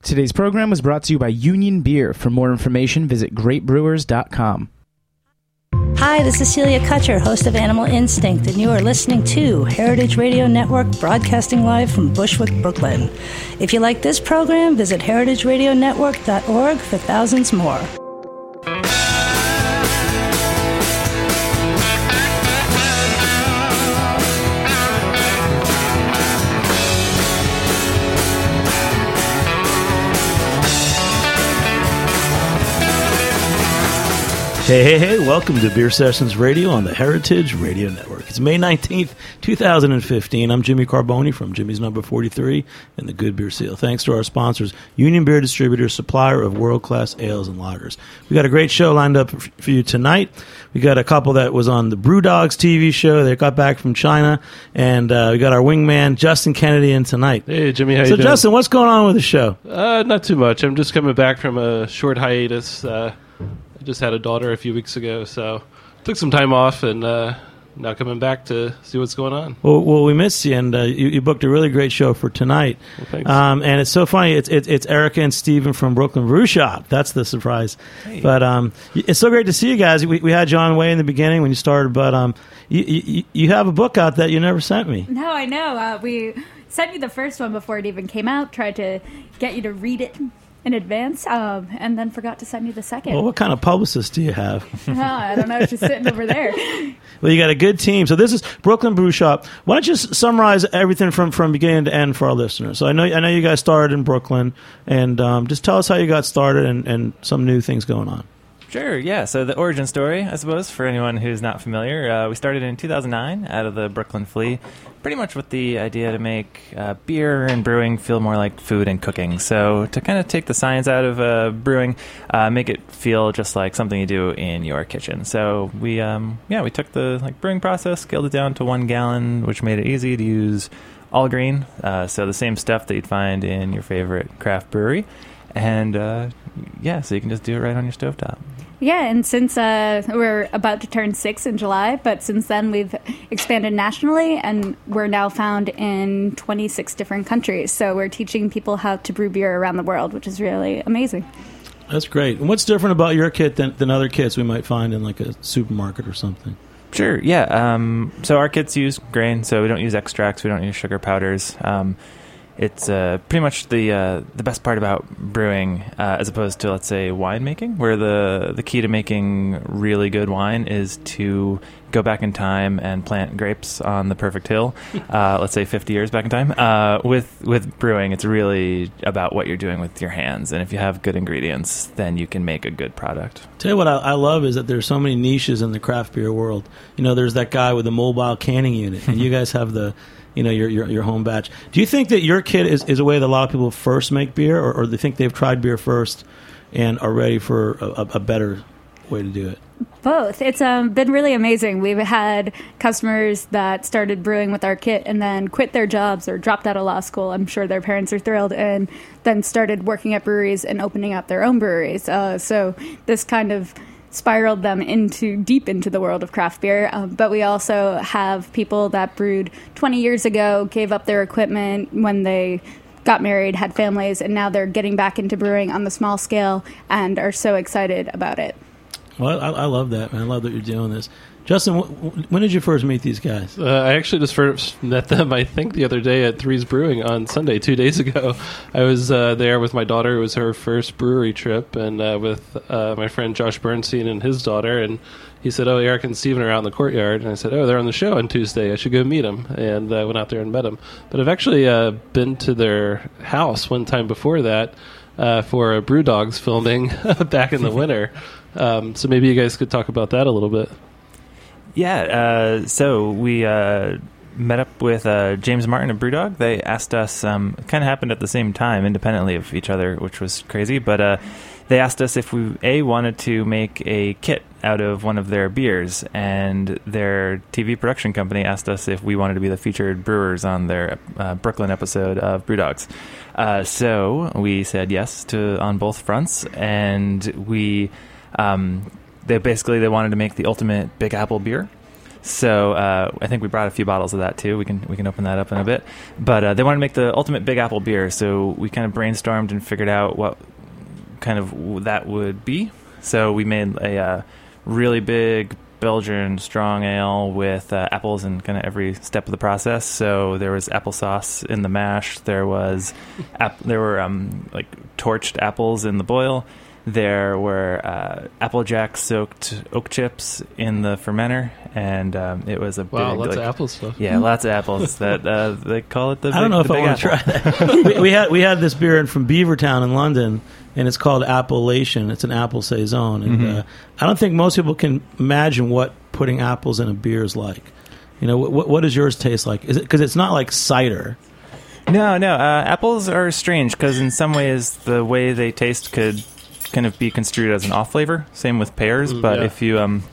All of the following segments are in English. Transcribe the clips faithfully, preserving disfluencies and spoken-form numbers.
Today's program was brought to you by Union Beer. For more information, visit great brewers dot com. Hi, this is Celia Kutcher, host of Animal Instinct, and you are listening to Heritage Radio Network, broadcasting live from Bushwick, Brooklyn. If you like this program, visit heritage radio network dot org for thousands more. Hey, hey, hey, welcome to Beer Sessions Radio on the Heritage Radio Network. It's May nineteenth, two thousand fifteen. I'm Jimmy Carboni from Jimmy's Number forty-three and the Good Beer Seal. Thanks to our sponsors, Union Beer Distributor, supplier of world-class ales and lagers. We got a great show lined up for you tonight. We got a couple that was on the Brewdogs T V show. They got back from China. And uh, we got our wingman, Justin Kennedy, in tonight. Hey, Jimmy, how so you doing? So, Justin, what's going on with the show? Uh, not too much. I'm just coming back from a short hiatus. Uh Just had a daughter a few weeks ago, so took some time off, and uh, now coming back to see what's going on. Well, well we missed you, and uh, you, you booked a really great show for tonight. Well, thanks. Um, and it's so funny. It's, it's it's Erica and Steven from Brooklyn Brew Shop. That's the surprise. Hey. But um, it's so great to see you guys. We, we had you on way in the beginning when you started, but um, you, you, you have a book out that you never sent me. No, I know. Uh, we sent you the first one before it even came out, tried to get you to read it in advance, um, and then forgot to send you the second. Well, what kind of publicist do you have? Oh, I don't know. She's sitting over there. Well, you got a good team. So this is Brooklyn Brew Shop. Why don't you s- summarize everything from, from beginning to end for our listeners? So I know I know you guys started in Brooklyn, and um, just tell us how you got started and, and some new things going on. Sure, yeah. So the origin story, I suppose, for anyone who's not familiar, uh, we started in two thousand nine out of the Brooklyn Flea, pretty much with the idea to make uh, beer and brewing feel more like food and cooking. So to kind of take the science out of uh, brewing, uh, make it feel just like something you do in your kitchen. So we, um, yeah, we took the like brewing process, scaled it down to one gallon, which made it easy to use all grain. Uh, so the same stuff that you'd find in your favorite craft brewery. And, uh, yeah, so you can just do it right on your stovetop. Yeah, and since uh, we're about to turn six in July, but since then we've expanded nationally, and we're now found in twenty-six different countries. So we're teaching people how to brew beer around the world, which is really amazing. That's great. And what's different about your kit than, than other kits we might find in like a supermarket or something? Sure, yeah. Um, so our kits use grain, so we don't use extracts, we don't use sugar powders. Um, It's uh, pretty much the uh, the best part about brewing, uh, as opposed to, let's say, winemaking, where the the key to making really good wine is to go back in time and plant grapes on the perfect hill. Uh, let's say fifty years back in time. Uh, with with brewing, it's really about what you're doing with your hands, and if you have good ingredients, then you can make a good product. Tell you what I, I love is that there's so many niches in the craft beer world. You know, there's that guy with the mobile canning unit, and you guys have the You know, your, your your home batch. Do you think that your kit is, is a way that a lot of people first make beer, or, or do you think they've tried beer first and are ready for a, a better way to do it? Both. It's um, been really amazing. We've had customers that started brewing with our kit and then quit their jobs or dropped out of law school. I'm sure their parents are thrilled, and then started working at breweries and opening up their own breweries. Uh, so this kind of spiraled them into deep into the world of craft beer. Um, but we also have people that brewed twenty years ago, gave up their equipment when they got married, had families, and now they're getting back into brewing on the small scale and are so excited about it. Well, I, I love that, man. I love that you're doing this. Justin, wh- when did you first meet these guys? Uh, I actually just first met them, I think, the other day at Three's Brewing on Sunday, two days ago. I was uh, there with my daughter. It was her first brewery trip, and uh, with uh, my friend Josh Bernstein and his daughter. And he said, oh, Eric and Steven are out in the courtyard. And I said, oh, they're on the show on Tuesday. I should go meet them. And I uh, went out there and met them. But I've actually uh, been to their house one time before that uh, for a Brewdogs filming back in the winter. Um, so maybe you guys could talk about that a little bit. Yeah, uh, so we uh, met up with uh, James Martin of Brewdog. They asked us, um, it kind of happened at the same time, independently of each other, which was crazy, but uh, they asked us if we, A, wanted to make a kit out of one of their beers, and their T V production company asked us if we wanted to be the featured brewers on their uh, Brooklyn episode of Brewdogs. Uh, so we said yes to on both fronts, and we... Um, They basically they wanted to make the ultimate Big Apple beer, So uh, I think we brought a few bottles of that too. We can we can open that up in a bit. But uh, they wanted to make the ultimate Big Apple beer, so we kind of brainstormed and figured out what kind of that would be. So we made a uh, really big Belgian strong ale with uh, apples in kind of every step of the process. So there was applesauce in the mash. There was ap- there were um, like torched apples in the boil. There were uh, Applejack soaked oak chips in the fermenter, and um, it was a wow, big, lots like, of apple stuff. Yeah, lots of apples. That uh, they call it the. Big, I don't know if the I big want to try apple. that. we, we had we had this beer in from Beavertown in London, and it's called Appellation. It's an apple saison, and Mhm. uh, I don't think most people can imagine what putting apples in a beer is like. You know, what what does yours taste like? Is it because it's not like cider? No, no. Uh, apples are strange because in some ways the way they taste could kind of be construed as an off flavor. Same with pears, Mm, but yeah. if you, um,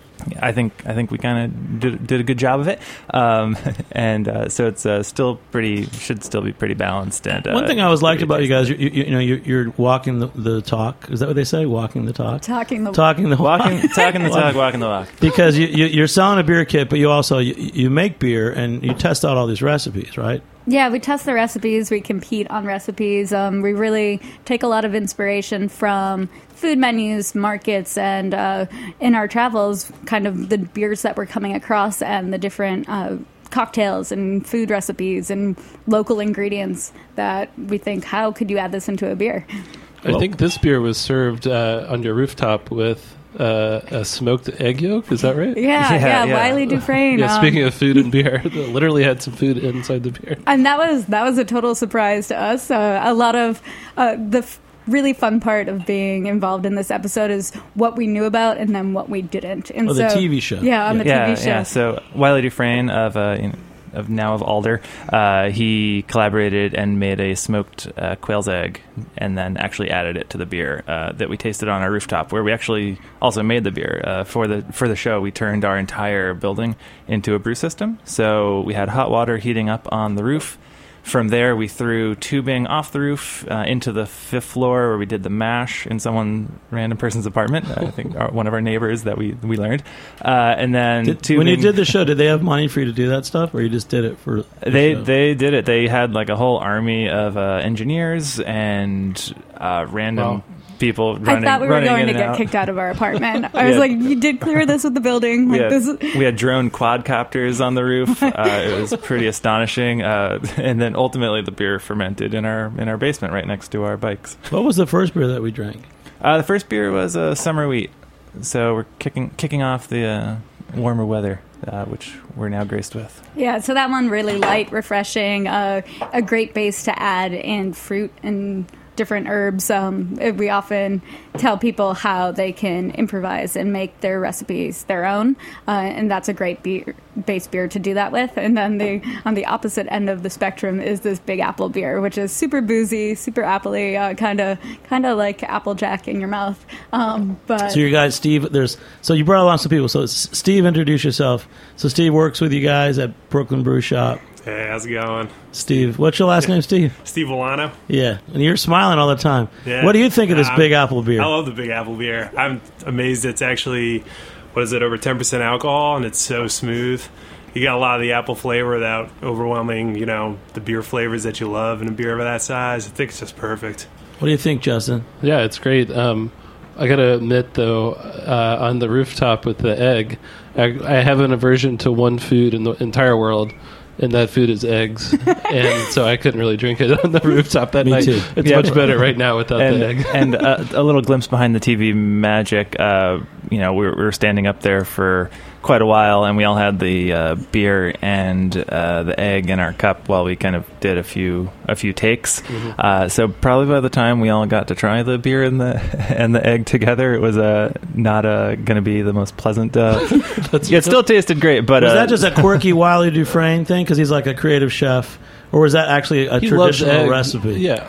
I think I think we kind of did, did a good job of it, um, and uh, so it's uh, still pretty should still be pretty balanced. And uh, One thing I always liked pretty about you guys, tasty. you, you, you know, you're, you're walking the, the talk. Is that what they say? Walking the talk. Talking the Talking the walk. walking, talking the talk, walking the walk. Because you, you, you're selling a beer kit, but you also you, you make beer and you test out all these recipes, right? Yeah, we test the recipes. We compete on recipes. Um, we really take a lot of inspiration from food menus, markets, and uh, in our travels, kind of the beers that we're coming across and the different uh, cocktails and food recipes and local ingredients that we think, how could you add this into a beer? I think this beer was served uh, on your rooftop with uh, a smoked egg yolk. Is that right? Yeah, Yeah, yeah, yeah. Wiley Dufresne. Yeah. um, Speaking of food and beer, they literally had some food inside the beer. and that was that was a total surprise to us. Uh, a lot of uh, the f- really fun part of being involved in this episode is what we knew about and then what we didn't. And Oh, the so, T V show. Yeah, on the yeah, T V show. yeah. So Wiley Dufresne of uh, you know, of now of Alder, uh, he collaborated and made a smoked uh, quail's egg, and then actually added it to the beer uh, that we tasted on our rooftop, where we actually also made the beer uh, for the for the show. We turned our entire building into a brew system, so we had hot water heating up on the roof. From there, we threw tubing off the roof uh, into the fifth floor, where we did the mash in someone random person's apartment. I think our, one of our neighbors that we we learned, uh, and then Did, tubing. when you did the show, did they have money for you to do that stuff, or you just did it for the They show? they did it. They had like a whole army of uh, engineers and uh, random Wow. people I running. thought we were running going in to and get out. kicked out of our apartment. I was Yeah. like, you did clear this with the building. We Like, had, this we had drone quadcopters on the roof. Uh, it was pretty astonishing. Uh, and then ultimately, the beer fermented in our in our basement, right next to our bikes. What was the first beer that we drank? Uh, the first beer was a summer wheat, so we're kicking kicking off the uh, warmer weather, uh, which we're now graced with. Yeah, so that one really light, refreshing, uh, a great base to add in fruit and different herbs. Um, we often tell people how they can improvise and make their recipes their own, uh, and that's a great beer, base beer to do that with. And then the on the opposite end of the spectrum is this Big Apple beer, which is super boozy, super appley, kind of kind of like Applejack in your mouth. Um, but So your guy Steve, there's so you brought along some people. So S- Steve, introduce yourself. So Steve works with you guys at Brooklyn Brew Shop. Hey, how's it going? Steve, what's your last name, Steve? Steve Volano. Yeah, and you're smiling all the time. Yeah. What do you think of this Um, Big Apple beer? I love the Big Apple beer. I'm amazed it's actually, what is it, over ten percent alcohol, and it's so smooth. You got a lot of the apple flavor without overwhelming, you know, the beer flavors that you love in a beer of that size. I think it's just perfect. What do you think, Justin? Yeah, it's great. Um, I gotta admit, though, uh, on the rooftop with the egg, I, I have an aversion to one food in the entire world, and that food is eggs. And so I couldn't really drink it on the rooftop that Me night. too. It's Yeah. much better right now without and the egg. and uh, a little glimpse behind the T V magic. Uh, you know, we were, we were standing up there for quite a while, and we all had the uh, beer and uh, the egg in our cup while we kind of did a few a few takes. Mm-hmm. Uh, so probably by the time we all got to try the beer and the and the egg together, it was uh, not uh, going to be the most pleasant. Uh, yeah, it still tasted great, but Was uh, that just a quirky Wiley Dufresne thing because he's like a creative chef, or was that actually a He loves traditional egg. recipe? Yeah.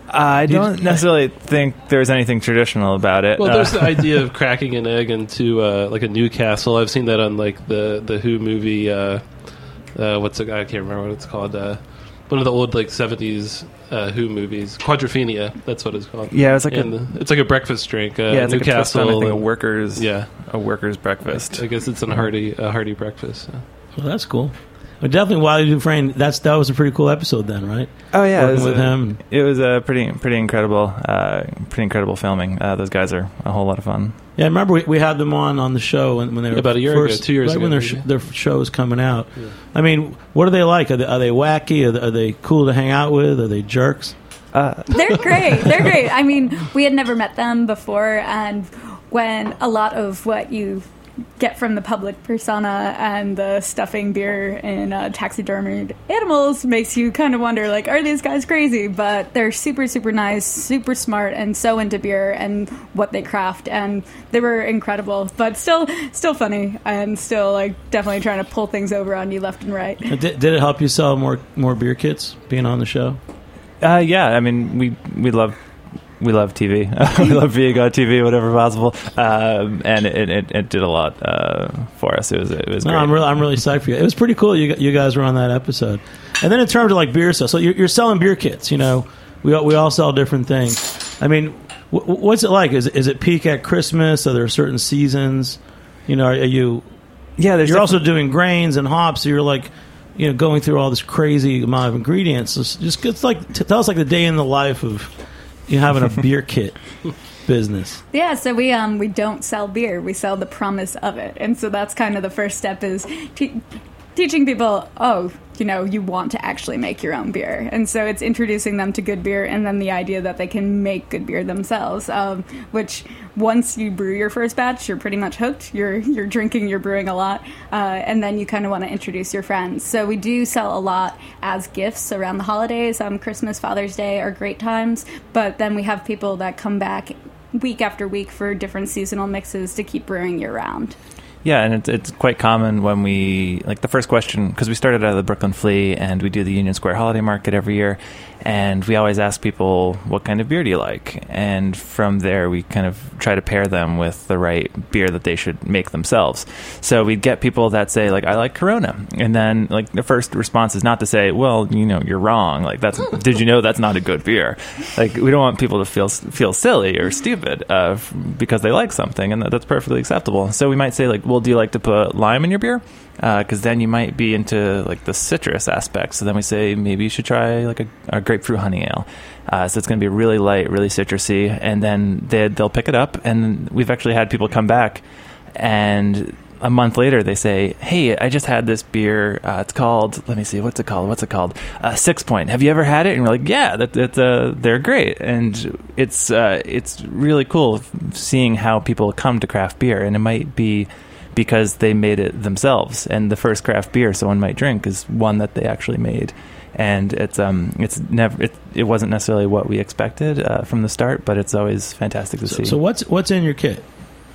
I don't necessarily think there's anything traditional about it. Well, Uh, there's the idea of cracking an egg into uh, like a Newcastle. I've seen that on like the the Who movie. Uh, uh, what's it? I can't remember what it's called. Uh, one of the old like seventies uh, Who movies, Quadrophenia. That's what it's called. Yeah, it's like and a, the, it's like a breakfast drink. Uh, yeah, it's Newcastle. like a twist on, I think, a and- workers, yeah, a workers breakfast. I guess it's a hearty, a hearty breakfast. So. Well, that's cool. But definitely, Wiley Dufresne. That's that was a pretty cool episode, then, right? Oh yeah, Working it was with a, him. It was a pretty pretty incredible, uh, pretty incredible filming. Uh, those guys are a whole lot of fun. Yeah, I remember we, we had them on on the show when, when they were About a year first, ago, two years right ago, when their maybe. sh- their show was coming out. Yeah. I mean, what are they like? Are they, are they wacky? Are they, are they cool to hang out with? Are they jerks? Uh, They're great. They're great. I mean, we had never met them before, and when a lot of what you get from the public persona and the stuffing beer in uh, taxidermied animals makes you kind of wonder, like, are these guys crazy? But they're super, super nice, super smart, and so into beer and what they craft, and they were incredible, but still still funny, and still, like, definitely trying to pull things over on you left and right. Did, did it help you sell more more beer kits being on the show? uh, yeah, I mean, we we love. We love T V. We love being on T V, whatever possible, um, and it, it, it did a lot uh, for us. It was it was No, great. I'm really I'm really psyched for you. It was pretty cool. You you guys were on that episode, and then in terms of like beer stuff, so you're, you're selling beer kits. You know, we all, we all sell different things. I mean, w- what's it like? Is is it peak at Christmas? Are there certain seasons? You know, are you? Yeah, there's You're also definitely- doing grains and hops. So you're like, you know, going through all this crazy amount of ingredients. So it's just it's like t- tell us like the day in the life of you having a beer kit business. Yeah, so we um we don't sell beer. We sell the promise of it, and so that's kind of the first step is te- teaching people. Oh, you know, you want to actually make your own beer, and so it's introducing them to good beer, and then the idea that they can make good beer themselves. Um, which once you brew your first batch, you're pretty much hooked. You're you're drinking, you're brewing a lot, uh, and then you kind of want to introduce your friends. So we do sell a lot as gifts around the holidays. Um, Christmas, Father's Day are great times, but then we have people that come back week after week for different seasonal mixes to keep brewing year round. Yeah, and it's, it's quite common when we, like the first question, because we started out of the Brooklyn Flea and we do the Union Square Holiday Market every year, and we always ask people, what kind of beer do you like? And from there, we kind of try to pair them with the right beer that they should make themselves. So we'd get people that say, like, I like Corona. And then, like, the first response is not to say, well, you know, you're wrong. Like, that's, did you know that's not a good beer? Like, we don't want people to feel feel silly or stupid uh, f- because they like something, and that, that's perfectly acceptable. So we might say, like, well, do you like to put lime in your beer? Because uh, then you might be into like the citrus aspect. So then we say maybe you should try like a, a grapefruit honey ale. Uh, so it's going to be really light, really citrusy, and then they they'll pick it up. And we've actually had people come back, and a month later they say, "Hey, I just had this beer. Uh, it's called let me see, what's it called? What's it called? Uh, Six Point. Have you ever had it?" And we're like, "Yeah, that, that uh, they're great." And it's uh, it's really cool seeing how people come to craft beer, and it might be because they made it themselves, and the first craft beer someone might drink is one that they actually made, and it's um it's never it, it wasn't necessarily what we expected uh, from the start, but it's always fantastic to So, see. so what's what's in your kit?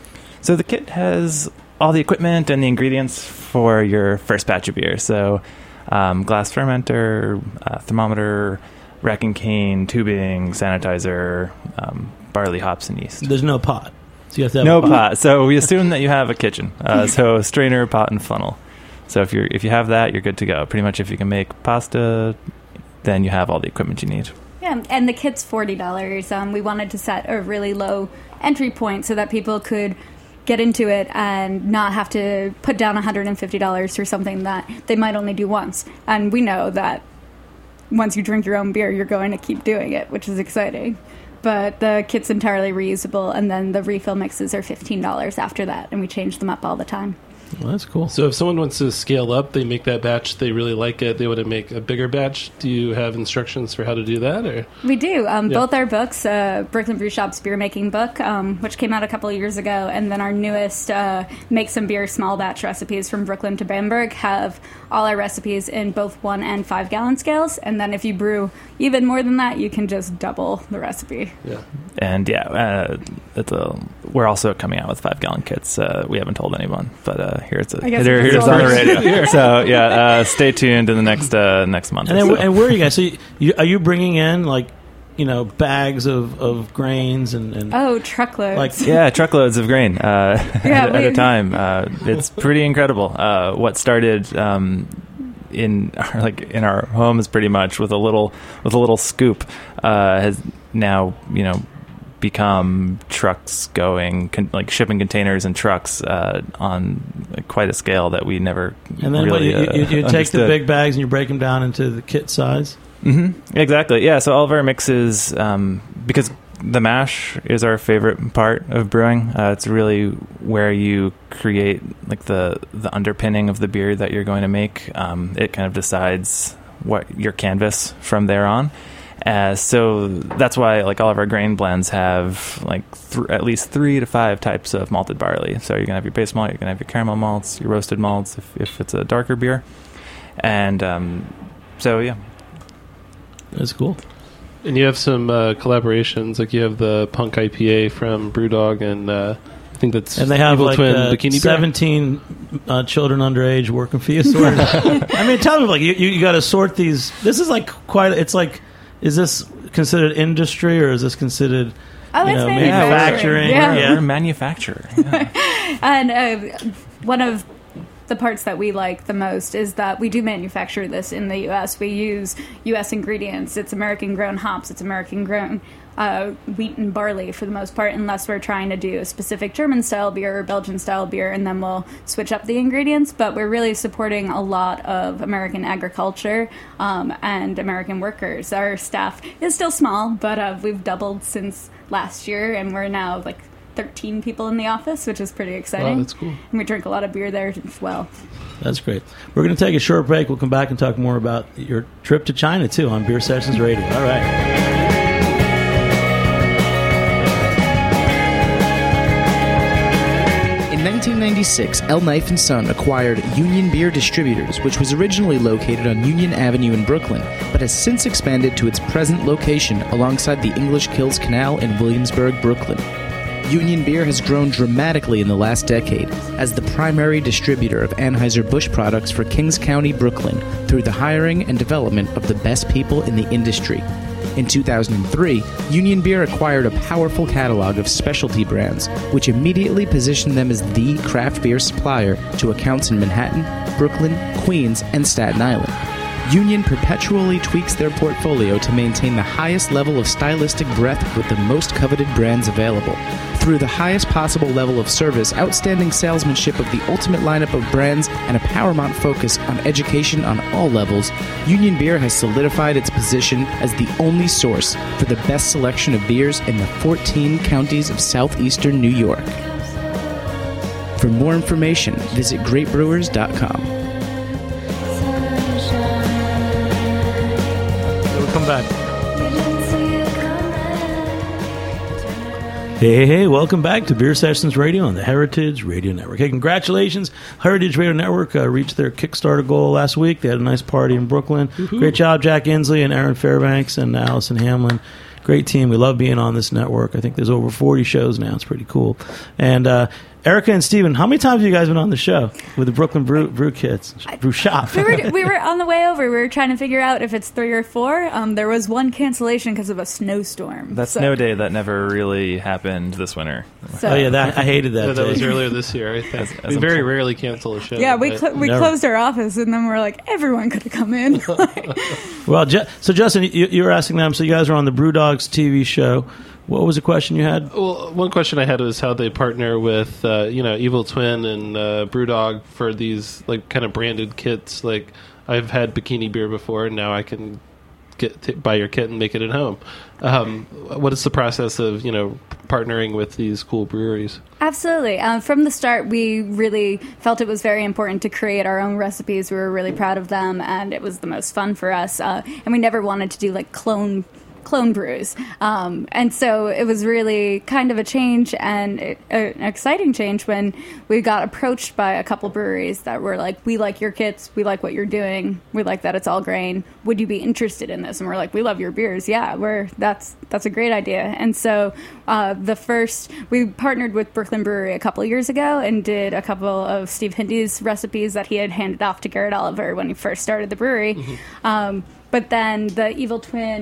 So the kit has all the equipment and the ingredients for your first batch of beer. So um, glass fermenter, uh, thermometer, rack and cane, tubing, sanitizer, um, barley, hops, and yeast. There's no pot. So you have to have No a pot. pot. So we assume that you have a kitchen. Uh, so strainer, pot, and funnel. So if you're if you have that, you're good to go. Pretty much if you can make pasta, then you have all the equipment you need. Yeah, and the kit's forty dollars. Um, we wanted to set a really low entry point so that people could get into it and not have to put down one hundred fifty dollars for something that they might only do once. And we know that once you drink your own beer, you're going to keep doing it, which is exciting. But the kit's entirely reusable, and then the refill mixes are fifteen dollars after that, and we change them up all the time. Well, that's cool. So if someone wants to scale up, they make that batch, they really like it, they want to make a bigger batch. Do you have instructions for how to do that? Or We do. Um, Yeah. Both our books, uh, Brooklyn Brew Shop's beer making book, um, which came out a couple of years ago, and then our newest uh, Make Some Beer small batch recipes from Brooklyn to Bamberg have all our recipes in both one and five gallon scales. And then if you brew even more than that, you can just double the recipe. yeah. And yeah, uh, it's a, we're also coming out with five gallon kits. Uh, we haven't told anyone, but uh, here it's a, I guess here, it's here's on the already- radio. So yeah, uh, stay tuned in the next uh, next month. And or then, so. and where are you guys? So you, you, are you bringing in like, you know, bags of, of grains and, and Oh, truckloads. like Yeah, truckloads of grain uh, Yeah, at, at we- a time. Uh, it's pretty incredible. Uh, what started um, in our, like in our homes pretty much with a little with a little scoop uh, has now you know become trucks going con- like shipping containers and trucks uh, on quite a scale that we never and then really what, you, you, you uh, take the big bags and you break them down into the kit size. Mm-hmm. Exactly. Yeah. So all of our mixes, um, because the mash is our favorite part of brewing. Uh, it's really where you create like the the underpinning of the beer that you're going to make. Um, it kind of decides what your canvas from there on. Uh, so that's why like all of our grain blends have like th- at least three to five types of malted barley. So you're gonna have your base malt, you're gonna have your caramel malts, your roasted malts if, if it's a darker beer, and um, so yeah, that's cool. And you have some uh, collaborations, like you have the Punk I P A from BrewDog, and uh, I think that's and they have Evil like Twin uh, Bikini seventeen uh, children underage working for you. Sort of. I mean, tell me, like you, you, you got to sort these. This is like quite. It's like. Is this considered industry or is this considered oh, you it's know, manufacturing? manufacturing? Yeah. We're, we're a manufacturer. Yeah. And uh, one of the parts that we like the most is that we do manufacture this in the U S. We use U S ingredients. It's American-grown hops. It's American-grown uh, wheat and barley for the most part, unless we're trying to do a specific German-style beer or Belgian-style beer, and then we'll switch up the ingredients. But we're really supporting a lot of American agriculture um, and American workers. Our staff is still small, but uh, we've doubled since last year, and we're now like thirteen people in the office, which is pretty exciting. Wow, that's cool. And we drink a lot of beer there as well. That's great. We're going to take a short break. We'll come back and talk more about your trip to China, too, on Beer Sessions Radio. All right. In nineteen ninety-six, El Knife and Son acquired Union Beer Distributors, which was originally located on Union Avenue in Brooklyn, but has since expanded to its present location alongside the English Kills Canal in Williamsburg, Brooklyn. Union Beer has grown dramatically in the last decade as the primary distributor of Anheuser-Busch products for Kings County, Brooklyn, through the hiring and development of the best people in the industry. In two thousand three, Union Beer acquired a powerful catalog of specialty brands, which immediately positioned them as the craft beer supplier to accounts in Manhattan, Brooklyn, Queens, and Staten Island. Union perpetually tweaks their portfolio to maintain the highest level of stylistic breadth with the most coveted brands available. Through the highest possible level of service, outstanding salesmanship of the ultimate lineup of brands, and a paramount focus on education on all levels, Union Beer has solidified its position as the only source for the best selection of beers in the fourteen counties of southeastern New York. For more information, visit great brewers dot com. Come back. Hey, hey, hey, welcome back to Beer Sessions Radio on the Heritage Radio Network. Hey, congratulations. Heritage Radio Network uh, reached their Kickstarter goal last week. They had a nice party in Brooklyn. Mm-hmm. Great job, Jack Inslee and Aaron Fairbanks and Allison Hamlin. Great team. We love being on this network. I think there's over forty shows now. It's pretty cool. And uh, Erica and Steven, how many times have you guys been on the show with the Brooklyn Brew, brew Kits, Brew Shop? we, were, we were on the way over. We were trying to figure out if it's three or four. Um, there was one cancellation because of a snowstorm. That so. snow day that never really happened this winter. So. Oh, yeah, that I hated that Yeah, that day. was earlier this year, I think. As- as we I'm very told. rarely cancel a show. Yeah, we but- cl- we Never. closed our office, and then we're like, everyone could have come in. Well, Je- so Justin, you, you were asking them, so you guys are on the BrewDogs T V show. What was the question you had? Well, one question I had was how they partner with, uh, you know, Evil Twin and uh, BrewDog for these like kind of branded kits. Like I've had bikini beer before, and now I can get t- buy your kit and make it at home. Um, what is the process of you know partnering with these cool breweries? Absolutely. Um, from the start, we really felt it was very important to create our own recipes. We were really proud of them, and it was the most fun for us. Uh, and we never wanted to do like clone clone brews. Um, and so it was really kind of a change and it, uh, an exciting change when we got approached by a couple breweries that were like, we like your kits, we like what you're doing, we like that it's all grain. Would you be interested in this? And we're like, we love your beers. Yeah, we're that's that's a great idea. And so uh, the first, we partnered with Brooklyn Brewery a couple of years ago and did a couple of Steve Hindy's recipes that he had handed off to Garrett Oliver when he first started the brewery. Mm-hmm. Um, but then the Evil Twin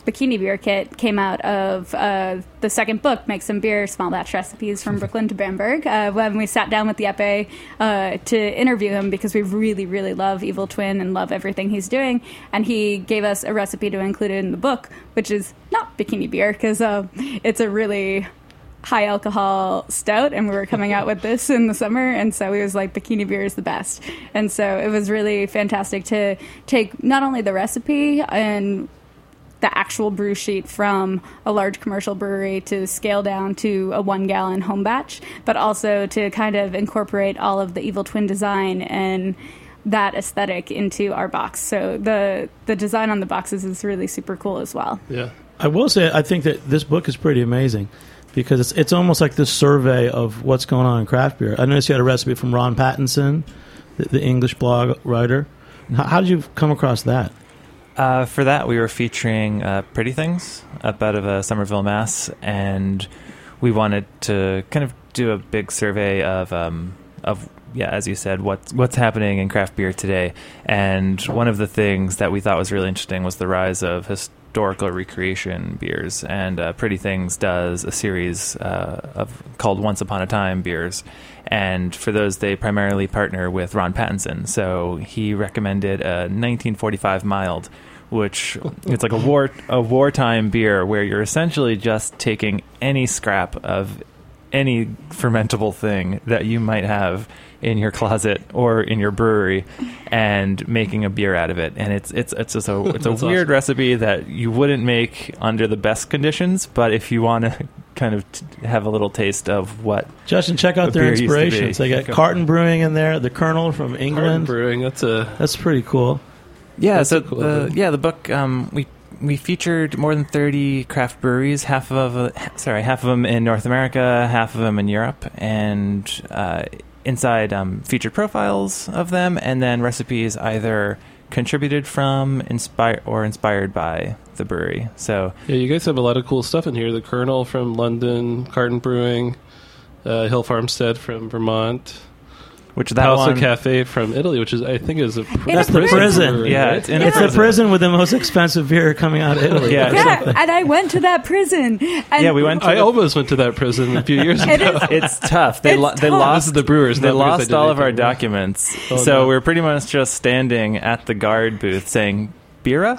Bikini Beer kit came out of uh, the second book, Make Some Beer, Small Batch Recipes from Brooklyn to Bamberg, uh, when we sat down with the Epee uh, to interview him because we really, really love Evil Twin and love everything he's doing. And he gave us a recipe to include in the book, which is not Bikini Beer, because uh, it's a really high alcohol stout, and we were coming out with this in the summer, and so he was like, Bikini Beer is the best. And so it was really fantastic to take not only the recipe and the actual brew sheet from a large commercial brewery to scale down to a one gallon home batch, but also to kind of incorporate all of the Evil Twin design and that aesthetic into our box. So the the design on the boxes is really super cool as well. Yeah. I will say, I think that this book is pretty amazing because it's it's almost like this survey of what's going on in craft beer. I noticed you had a recipe from Ron Pattinson, the, the English blog writer. How, how did you come across that? Uh, for that, we were featuring uh, Pretty Things up out of uh, Somerville, Mass, and we wanted to kind of do a big survey of, um, of yeah, as you said, what's what's happening in craft beer today. And one of the things that we thought was really interesting was the rise of historical recreation beers. And uh, Pretty Things does a series uh, of called Once Upon a Time beers. And for those, they primarily partner with Ron Pattinson. So he recommended a nineteen forty-five mild, which it's like a war a wartime beer where you're essentially just taking any scrap of any fermentable thing that you might have in your closet or in your brewery and making a beer out of it. And it's it's it's just a it's a weird awesome. recipe that you wouldn't make under the best conditions, but if you want to kind of t- have a little taste of what Justin, check out their inspirations. They got Carton Brewing in there, the Colonel from England. Carton Brewing, that's a that's pretty cool. Yeah, that's so cool the thing. yeah the book um, we we featured more than thirty craft breweries, half of uh, sorry half of them in North America, half of them in Europe, and uh, inside um, featured profiles of them, and then recipes either contributed from, inspired or inspired by the brewery. So yeah, you guys have a lot of cool stuff in here. The Colonel from London, Carton Brewing, uh, Hill Farmstead from Vermont, which that Palazzo one Cafe from Italy, which is I think is a pr- that's the prison. brewery, Yeah, right? it's in It's a the prison. prison with the most expensive beer coming out of Italy. Yeah. Yeah, and I went to that prison. And Yeah, we went to I the- almost went to that prison a few years It ago. is- It's tough. They It's lo- they tough. lost This is the brewers. They not because lost did all of our anything wrong. documents, Oh, so no. we were pretty much just standing at the guard booth saying "Bira,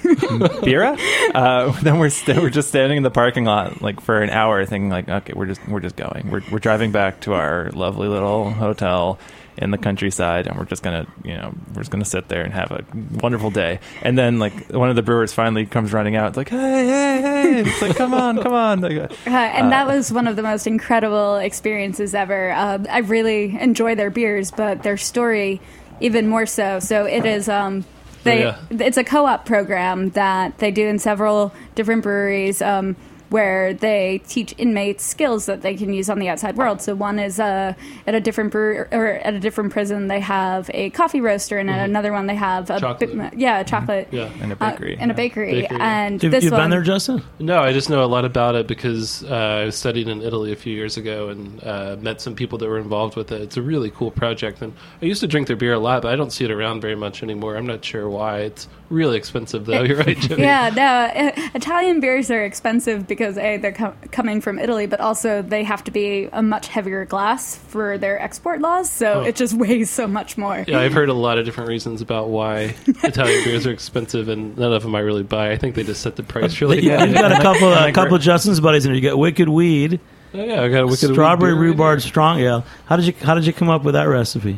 Bira." Uh, then we're st- we're just standing in the parking lot like for an hour, thinking like, okay, we're just we're just going. We're we're driving back to our lovely little hotel in the countryside, and we're just gonna you know we're just gonna sit there and have a wonderful day. And then like one of the brewers finally comes running out. It's like, hey, hey, hey! It's like, come on, come on. Like, uh, Uh, and that was one of the most incredible experiences ever. Uh, I really enjoy their beers, but their story even more so. So it is. Um, they, Oh, It's a co-op program that they do in several different breweries. Um, where they teach inmates skills that they can use on the outside world. So one is uh, at a different brewer or at a different prison, they have a coffee roaster, and at Mhm. another one they have a Chocolate. bi- yeah, a chocolate Yeah. in a uh, bakery. in a bakery. Bakery. And Have this you one, been there, Justin? No, I just know a lot about it because uh, I studied in Italy a few years ago and uh, met some people that were involved with it. It's a really cool project, and I used to drink their beer a lot, but I don't see it around very much anymore. I'm not sure why. It's really expensive, though. You're right, Jimmy. Yeah, no, uh, Italian beers are expensive because A, they're com- coming from Italy, but also they have to be a much heavier glass for their export laws, so Oh. it just weighs so much more. Yeah, I've heard a lot of different reasons about why Italian beers are expensive, and none of them I really buy. I think they just set the price really Yeah, high. you've got a couple a couple of Justin's buddies in there. You got Wicked Weed, Oh, yeah, I got a wicked Strawberry Weed beer Rhubarb right here. Strong Ale. How did you how did you come up with that recipe?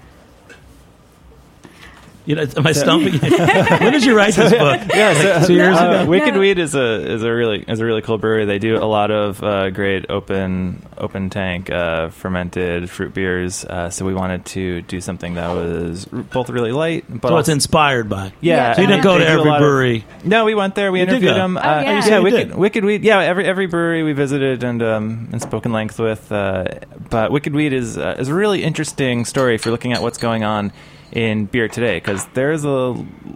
You know, am I stumping you? When did you write this book? Yeah, so, Two years uh, ago? Wicked No. Weed is a is a really is a really cool brewery. They do a lot of uh, great open open tank uh, fermented fruit beers. Uh, so we wanted to do something that was r- both really light, but So it's also, inspired by. yeah. Yeah, So you didn't go they to do a every lot of- brewery. no, we went there. We You did interviewed go? them. Oh, uh, yeah. You Wicked, did. Wicked Weed. Yeah, every every brewery we visited and um, and spoken length with. Uh, but Wicked Weed is uh, is a really interesting story if you're looking at what's going on in beer today, because there's a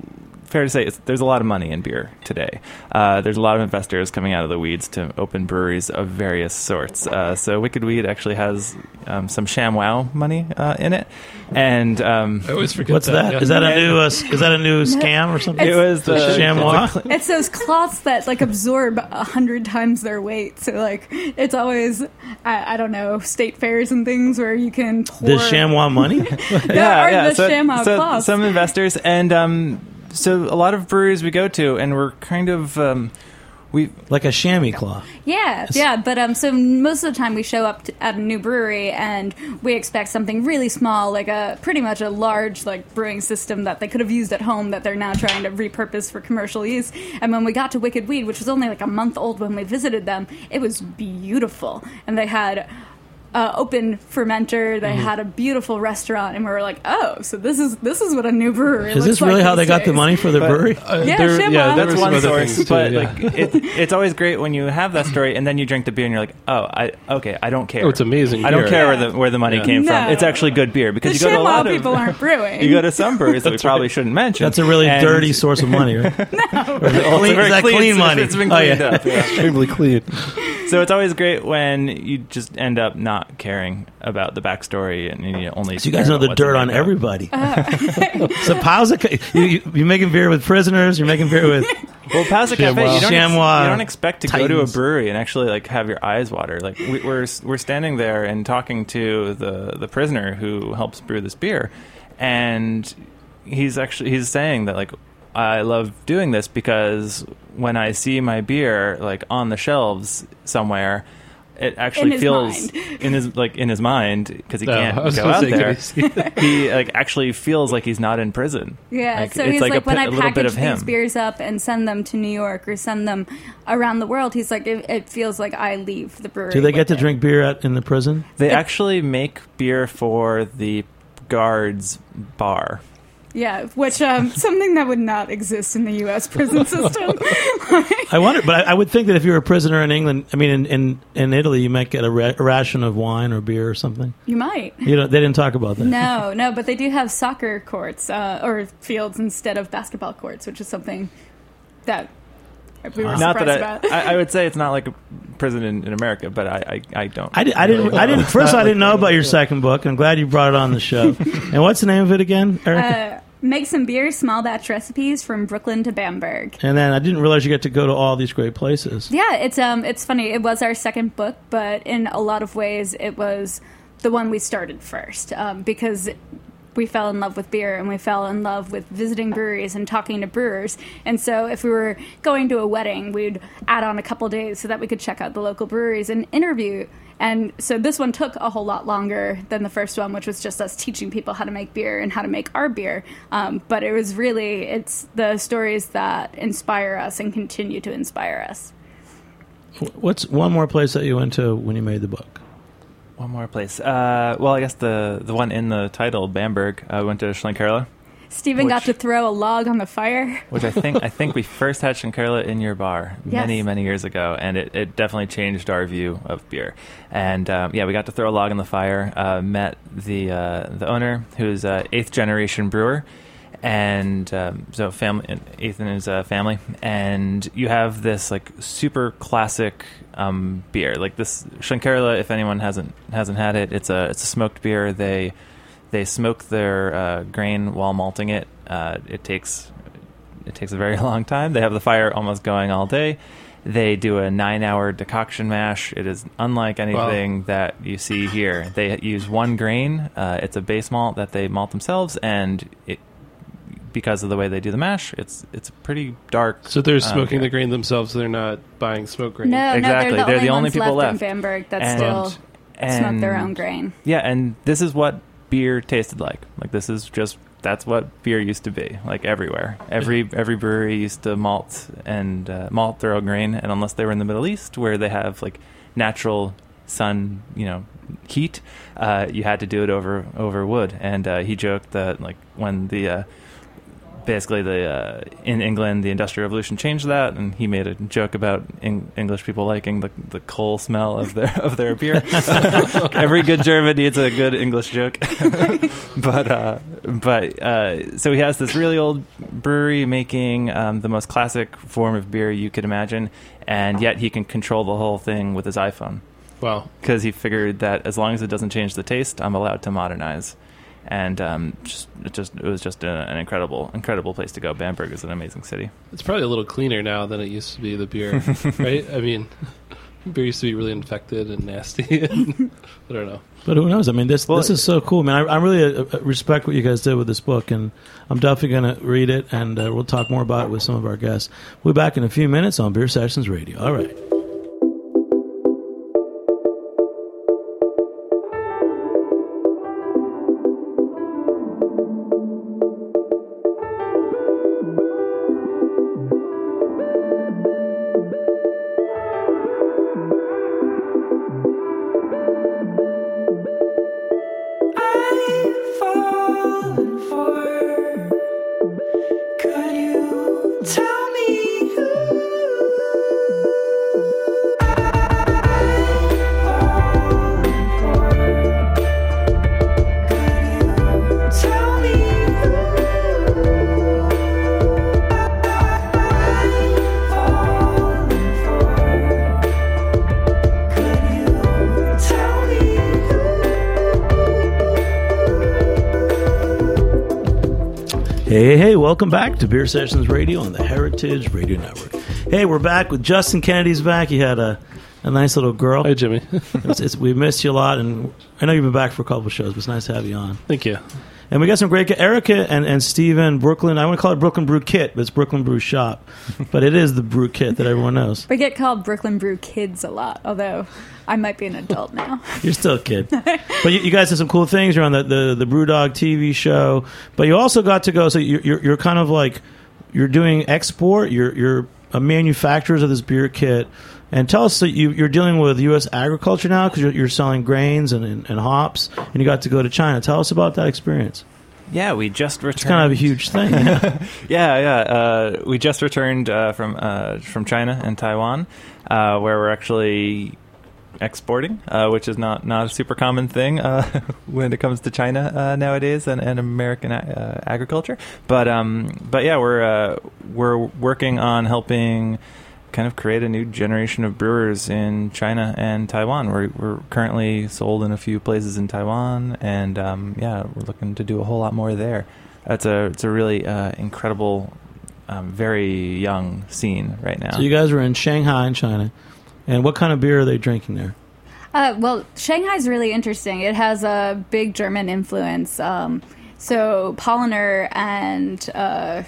fair to say it's, there's a lot of money in beer today. Uh, there's a lot of investors coming out of the weeds to open breweries of various sorts. Uh, so Wicked Weed actually has um, some ShamWow money uh, in it, and um, I always forget What's that? yeah. Is that a new uh, is that a new scam or something? it was the ShamWow. It's those cloths that like absorb a hundred times their weight. So like it's always I, I don't know state fairs and things where you can pour. The ShamWow money. Yeah, yeah. The so, ShamWow so cloths. some investors, and um, so a lot of breweries we go to, and we're kind of um, we Like a chamois claw. Yeah, yeah, but um, so most of the time we show up to, at a new brewery and we expect something really small, like a pretty much a large like brewing system that they could have used at home that they're now trying to repurpose for commercial use. And when we got to Wicked Weed, which was only like a month old when we visited them, it was beautiful, and they had. Uh, open fermenter. They Mm-hmm. had a beautiful restaurant, and we were like, "Oh, so this is this is what a new brewery Is looks this like really how these they got the days." money for the But- brewery? Uh, Yeah, there- ShamWow. yeah, there that's were some one other source, things, too, but yeah. like it, it's always great when you have that story and then you drink the beer and you're like, oh, I okay, I don't care. Oh, it's amazing I don't beer. care Yeah. where the where the money Yeah. came No. from. It's actually good beer because The you go to a lot ShamWow of people aren't brewing. you go to some breweries that we probably shouldn't mention. That's a really and- dirty source of money, right? Well, Clean- it's is very that clean It's- money? It's been Oh, cleaned yeah. up. Yeah. Extremely clean. So it's always great when you just end up not caring about the backstory and you only. So you guys care know the about what's in dirt your on cup. everybody. So how's it? You, you, you're making beer with prisoners. You're making beer with. Well, Pausa Cafe, you don't, ex- ShamWow you don't expect to go to a Titans. brewery and actually like have your eyes water. Like we, we're we're standing there and talking to the the prisoner who helps brew this beer, and he's actually he's saying that like I love doing this because when I see my beer like on the shelves somewhere, it actually In his feels mind. in his like in his mind because he No, can't I was go gonna out say, there. can you He like actually feels like he's not in prison. Yeah, Like, so it's he's like like, a when pi- I a little bit package of him. these beers up and send them to New York or send them around the world, he's like, it, it feels like I leave the brewery. Do they get with to it. drink beer at, in the prison? They actually make beer for the guards bar. Yeah, which um, something that would not exist in the U S prison system. I wonder, but I, I would think that if you were a prisoner in England, I mean, in, in, in Italy, you might get a, ra- a ration of wine or beer or something. You might. You know, they didn't talk about that. No, no, but they do have soccer courts uh, or fields instead of basketball courts, which is something that we were Not surprised that about. I, I, I would say it's not like a prison in, in America, but I, I, I don't. I, di- I didn't. I didn't. First, I didn't know about your second book. I'm glad you brought it on the show. And what's the name of it again, Erica? Uh, Make some beer, small batch recipes from Brooklyn to Bamberg. And then I didn't realize you get to go to all these great places. Yeah, it's um, it's funny. It was our second book, but in a lot of ways, it was the one we started first um, because we fell in love with beer and we fell in love with visiting breweries and talking to brewers. And so, if we were going to a wedding, we'd add on a couple days so that we could check out the local breweries and interview. And so this one took a whole lot longer than the first one, which was just us teaching people how to make beer and how to make our beer. Um, but it was really, it's the stories that inspire us and continue to inspire us. What's one more place that you went to when you made the book? One more place. Uh, well, I guess the the one in the title, Bamberg. I went to Schlenkerla, Stephen got to Which- throw a log on the fire. which I think I think we first had Schlenkerla in your bar many Yes. many years ago, and it, it definitely changed our view of beer. And um, yeah, we got to throw a log on the fire. Uh, met the uh, the owner, who's a eighth generation brewer, and um, so family. Ethan is a family, and you have this like super classic um, beer, like this Schlenkerla. If anyone hasn't hasn't had it, it's a it's a smoked beer. They They smoke their uh, grain while malting it. Uh, it takes it takes a very long time. They have the fire almost going all day. They do a nine-hour decoction mash. It is unlike anything that you see here. They use one grain. Uh, it's a base malt that they malt themselves, and it, because of the way they do the mash, it's it's pretty dark. So they're uh, smoking beer. the grain themselves. They're not buying smoke grain. No, Exactly. no, they're the They're only, the only ones people left, left. in Bamberg that And- still smoke their And- own grain. Yeah, and this is what beer tasted like. Like this is just that's what beer used to be. Like everywhere, every every brewery used to malt and uh, malt their own grain, and unless they were in the Middle East where they have like natural sun, you know, heat, uh, you had to do it over over wood. And uh, he joked that like when the uh, basically, the uh, in England, the Industrial Revolution changed that, and he made a joke about Eng- English people liking the, the coal smell of their of their beer. Every good German needs a good English joke. but uh, but uh, so he has this really old brewery making um, the most classic form of beer you could imagine, and yet he can control the whole thing with his iPhone. Wow. Because he figured that as long as it doesn't change the taste, I'm allowed to modernize. And um, just it just it was just a, an incredible incredible place to go. Bamberg is an amazing city. It's probably a little cleaner now than it used to be, the beer, right? I mean, beer used to be really infected and nasty. And, I don't know. But who knows? I mean, this Well, this is so cool, man. I, I really uh, respect what you guys did with this book, and I'm definitely going to read it, and uh, we'll talk more about it with some of our guests. We'll be back in a few minutes on Beer Sessions Radio. All right. Hey, hey, welcome back to Beer Sessions Radio on the Heritage Radio Network. Hey, we're back with Justin Kennedy's back. He had a, a nice little girl. Hi, Jimmy. it's, it's, we missed you a lot, and I know you've been back for a couple of shows, but it's nice to have you on. Thank you. And we got some great... Erica and, and Steven, Brooklyn... I want to call it Brooklyn Brew Kit, but it's Brooklyn Brew Shop. But it is the Brew Kit that everyone knows. We get called Brooklyn Brew Kids a lot, although I might be an adult now. You're still a kid. But you, you guys did some cool things. You're on the, the, the Brewdog T V show. But you also got to go... So you're, you're, you're kind of like... You're doing export. You're, you're a manufacturers of this beer kit. And tell us that you, you're dealing with U S agriculture now because you're, you're selling grains and, and, and hops, and you got to go to China. Tell us about that experience. Yeah, we just returned. It's kind of a huge thing. yeah, yeah. Uh, we just returned uh, from uh, from China and Taiwan, uh, where we're actually exporting, uh, which is not, not a super common thing uh, when it comes to China uh, nowadays and, and American uh, agriculture. But um, but yeah, we're uh, we're working on helping kind of create a new generation of brewers in China and Taiwan. We're, we're currently sold in a few places in Taiwan, and um, yeah, we're looking to do a whole lot more there. That's a it's a really uh, incredible, um, very young scene right now. So you guys are in Shanghai in China, and what kind of beer are they drinking there? Uh, well, Shanghai's really interesting. It has a big German influence. Um, so Polliner and uh,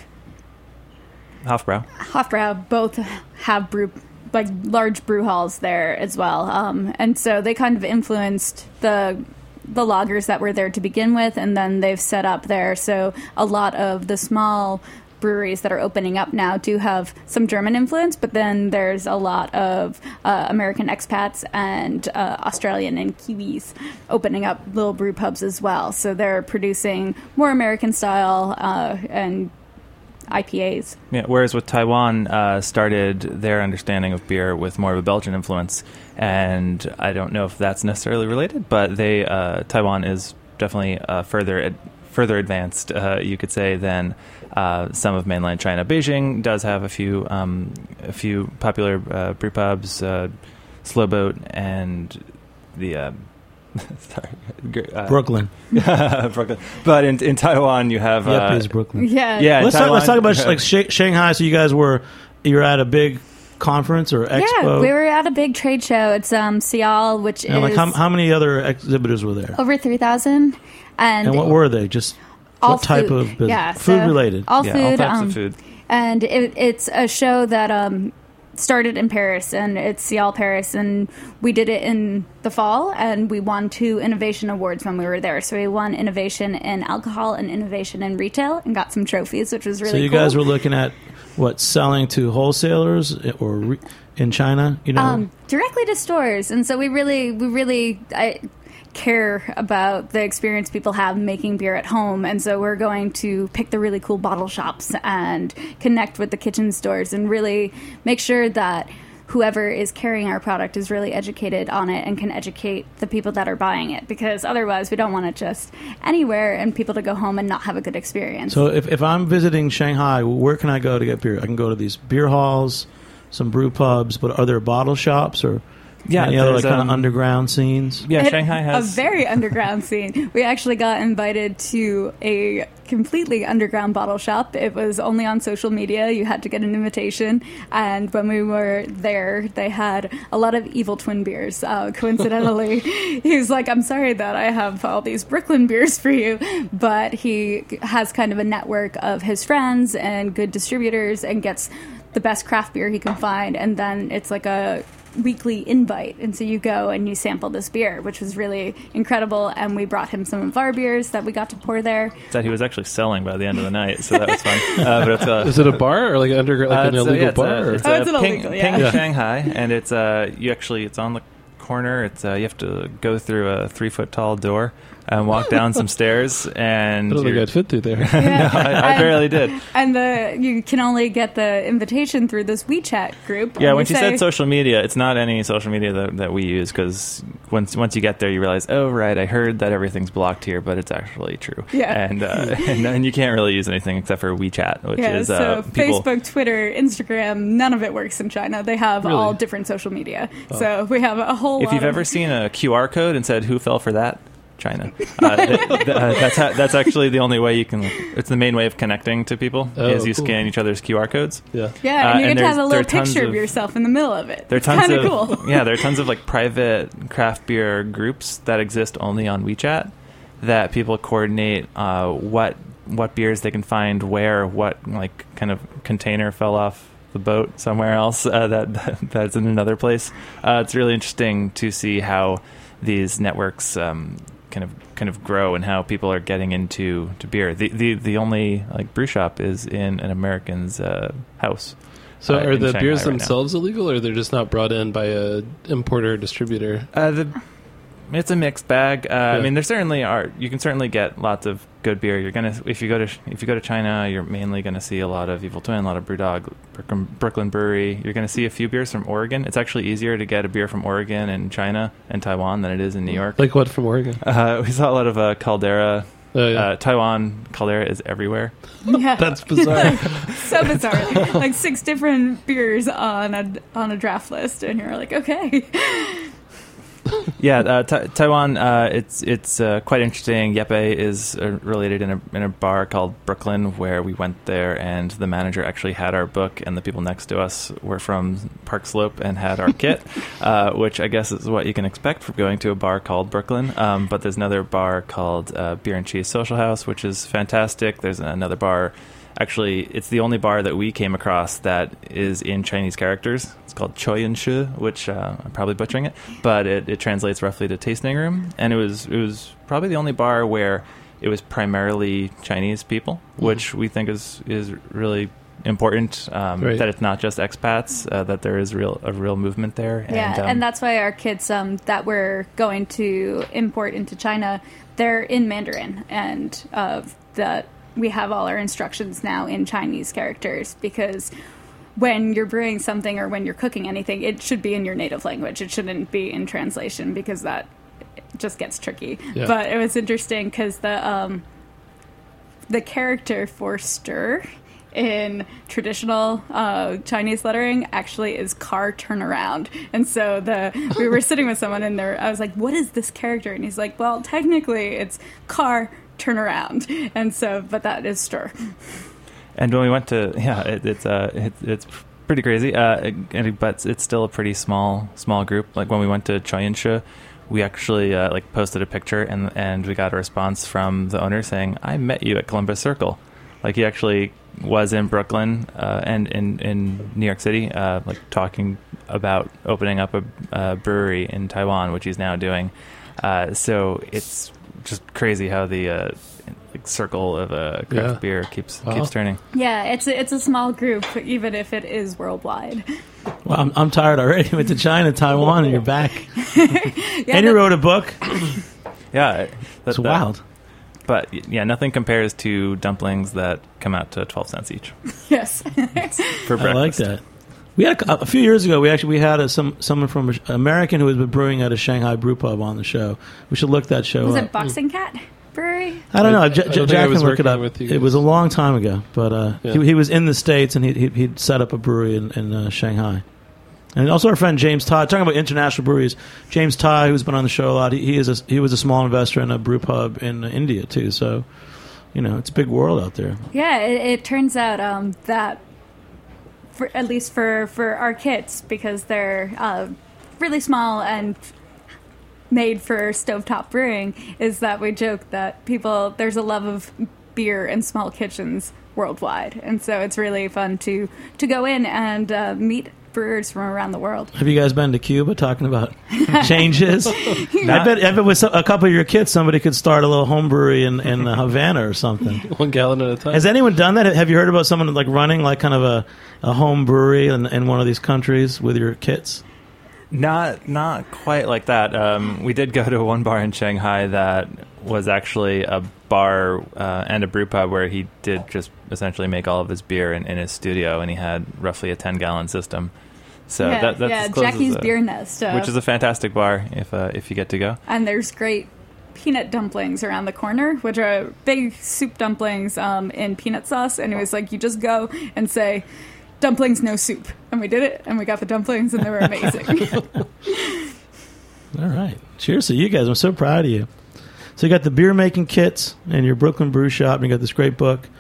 Hofbrau. Hofbrau both have brew like large brew halls there as well, um, and so they kind of influenced the the lagers that were there to begin with, and then they've set up there. So a lot of the small breweries that are opening up now do have some German influence, but then there's a lot of uh, American expats and uh, Australian and Kiwis opening up little brew pubs as well. So they're producing more American style uh, and I P As. Yeah, whereas with Taiwan, uh, started their understanding of beer with more of a Belgian influence, and I don't know if that's necessarily related, but they uh, Taiwan is definitely uh, further ad- further advanced, uh, you could say, than uh, some of mainland China. Beijing does have a few um, a few popular uh, brew pubs, uh, Slow Boat, and the. Uh, Sorry, uh, Brooklyn. Brooklyn. But in in Taiwan, you have Yep, uh, it is Brooklyn. Yeah, yeah. Let's talk, Taiwan, let's talk about like Sh- Shanghai. So you guys were you're at a big conference or expo. Yeah, we were at a big trade show. It's um Cial, which and is like how, how many other exhibitors were there? over three thousand, and And what were they? Just all what type food. of business? Yeah, food so related. All yeah, food, all types um, of food. and it, it's a show that um started in Paris, and it's Cial Paris, and we did it in the fall, and we won two innovation awards when we were there. So we won innovation in alcohol and innovation in retail, and got some trophies, which was really cool. So you cool. guys were looking at what, selling to wholesalers or re- in China? You know, um, directly to stores, and so we really, we really. I, care about the experience people have making beer at home. And so we're going to pick the really cool bottle shops and connect with the kitchen stores and really make sure that whoever is carrying our product is really educated on it and can educate the people that are buying it, because otherwise we don't want it just anywhere and people to go home and not have a good experience. So if, if I'm visiting Shanghai, where can I go to get beer? I can go to these beer halls, some brew pubs, but are there bottle shops or Yeah, any other like, there's, kind um, of underground scenes? Yeah, It- Shanghai has a very underground scene. We actually got invited to a completely underground bottle shop. It was only on social media. You had to get an invitation. And when we were there, they had a lot of Evil Twin beers. Uh, coincidentally, he was like, I'm sorry that I have all these Brooklyn beers for you. But he has kind of a network of his friends and good distributors and gets the best craft beer he can find. And then it's like a weekly invite, and so you go and you sample this beer, which was really incredible. And we brought him some of our beers that we got to pour there. that he was actually selling by the end of the night, so that was fun. Uh, but it's, uh, Is it a bar or like under like uh, an it's a- illegal yeah, it's bar? A, or- it's Oh, a it's an Ping, illegal, yeah. Ping Yeah. Shanghai, and it's uh, you actually it's on the corner. It's uh, you have to go through a three foot tall door and walk down some stairs, and I don't think you're- I'd fit through there. no, I, I And- barely did. And the you can only get the invitation through this WeChat group. Yeah, And when you she say, said social media, it's not any social media that, that we use, because once once you get there, you realize, oh, right, I heard that everything's blocked here, but it's actually true. Yeah. And, uh, and and you can't really use anything except for WeChat, which Yeah, is so uh, people. Facebook, Twitter, Instagram, none of it works in China. They have Really? all different social media. So we have a whole If lot you've of ever seen a Q R code and said, "Who fell for that?" China. Uh, th- th- uh, that's how, that's actually the only way you can. It's the main way of connecting to people Oh, is you cool. scan each other's Q R codes. Yeah. Yeah, and Uh, you and get to have there's- a there little are tons picture of, of- yourself in the middle of it. There are It's tons kind of of cool. yeah, there are tons of like private craft beer groups that exist only on WeChat that people coordinate uh, what what beers they can find where, what like kind of container fell off the boat somewhere else uh, that, that that's in another place. Uh, it's really interesting to see how these networks um, kind of kind of grow and how people are getting into to beer. The the the only like brew shop is in an American's uh, house. So uh, are in the Shanghai beers right now. themselves illegal, or they're just not brought in by a importer or distributor? Uh, the it's a mixed bag. Uh, I Yeah. mean, there certainly are. You can certainly get lots of good beer. You're gonna if you go to if you go to China, you're mainly gonna see a lot of Evil Twin, a lot of BrewDog, Brooklyn, Brooklyn Brewery. You're gonna see a few beers from Oregon. It's actually easier to get a beer from Oregon and China and Taiwan than it is in New York. Like what from Oregon? Uh, we saw a lot of uh, Caldera. Oh, yeah. Uh, Taiwan Caldera is everywhere. Yeah. That's bizarre. So bizarre. Like six different beers on a on a draft list, and you're like, okay. Yeah, uh, Ta- Taiwan. Uh, it's it's uh, quite interesting. Yepe is uh, related in a in a bar called Brooklyn, where we went there, and the manager actually had our book, and the people next to us were from Park Slope and had our kit, uh, which I guess is what you can expect from going to a bar called Brooklyn. Um, but there's another bar called uh, Beer and Cheese Social House, which is fantastic. There's another bar. Actually, it's the only bar that we came across that is in Chinese characters. It's called Choi and Shu, which uh, I'm probably butchering it, but it, it translates roughly to tasting room. And it was it was probably the only bar where it was primarily Chinese people, which we think is is really important. Um, Right. That it's not just expats, uh, that there is real a real movement there. Yeah, and, um, and that's why our kits um, that we're going to import into China, they're in Mandarin, and uh, that we have all our instructions now in Chinese characters, because when you're brewing something or when you're cooking anything, it should be in your native language. It shouldn't be in translation, because that just gets tricky. Yeah. But it was interesting because the um, the character for stir in traditional uh, Chinese lettering actually is car turnaround. And so the we were sitting with someone in there. I was like, what is this character? And he's like, well, technically it's car turnaround. And so, but that is stir. And when we went to, yeah, it, it's uh, it, it's pretty crazy. Uh, and, but it's still a pretty small small group. Like when we went to Chayansha, we actually uh, like posted a picture, and and we got a response from the owner saying, "I met you at Columbus Circle." Like he actually was in Brooklyn uh, and in in New York City, uh, like talking about opening up a, a brewery in Taiwan, which he's now doing. Uh, so it's just crazy how the uh, like circle of uh, craft Yeah. beer keeps Wow. keeps turning. Yeah, it's a, it's a small group, even if it is worldwide. Well, I'm, I'm tired already. Went to China, Taiwan, and you're back. Yeah, And you the- wrote a book. Yeah, It's that- wild. But y- yeah, nothing compares to dumplings that come out to twelve cents each Yes. for breakfast. I like that. We had a, a few years ago. We actually we had a, some someone from a, American who has been brewing at a Shanghai brew pub on the show. We should look that show Was up. it Boxing Cat Brewery? I don't know. I- J- I don't J- think I Jack was can look it working up. with you It was a guys. long time ago, but uh, Yeah. he, he was in the States and he he he'd set up a brewery in, in uh, Shanghai. And also our friend James Todd, talking about international breweries. James Todd, who's been on the show a lot, he, he is a, he was a small investor in a brew pub in uh, India too. So, you know, it's a big world out there. Yeah, it, it turns out um, that, for, at least for, for our kits, because they're uh, really small and made for stovetop brewing, is that we joke that people, there's a love of beer in small kitchens worldwide. And so it's really fun to, to go in and uh, meet brewers from around the world. Have you guys been to Cuba talking about changes? I bet, I bet with some, a couple of your kids, somebody could start a little home brewery in, in uh, Havana or something. One gallon at a time. Has anyone done that? Have you heard about someone like running like kind of a, a home brewery in, in one of these countries with your kits? Not not quite like that. Um, we did go to one bar in Shanghai that was actually a bar uh, and a brew pub where he did just essentially make all of his beer in, in his studio, and he had roughly a ten gallon system. So yeah, that, that's yeah as close Jackie's as a- Beer Nest. Uh, which is a fantastic bar if uh, if you get to go. and there's great peanut dumplings around the corner, which are big soup dumplings um, in peanut sauce. And it was like, you just go and say, dumplings, no soup. And we did it, and we got the dumplings, and they were amazing. All right. Cheers to you guys. I'm so proud of you. So you got the beer making kits and your Brooklyn Brew Shop, and you got this great book.